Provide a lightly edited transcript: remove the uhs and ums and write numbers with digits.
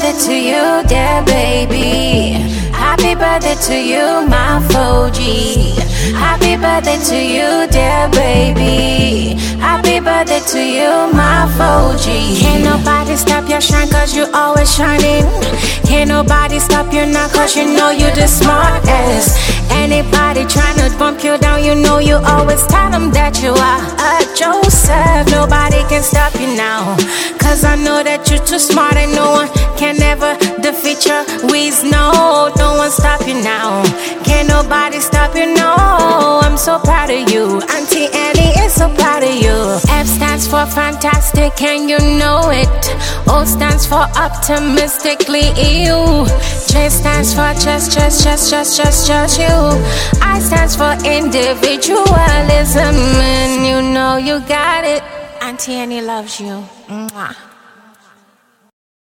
birthday to you, dear baby. Happy birthday to you, my Fuji. Happy birthday to you, dear baby. Happy birthday to you, my Fuji. Can't nobody stop your shine cause you always shining. Can't nobody stop you now cause you know you the smartest. Anybody tryna bump you down, you know you always tell them that you are a Joseph. Nobody can stop you now, cause I know that you're too smart and no one can ever defeat your ways. No, no one stop you now. Can't nobody stop you, no. I'm so proud of you. Auntie Annie is so proud of you. F stands for fantastic and you know it. O stands for optimistically you. J stands for just you. I stands for individualism and you know you got it. Auntie Annie loves you. Mwah.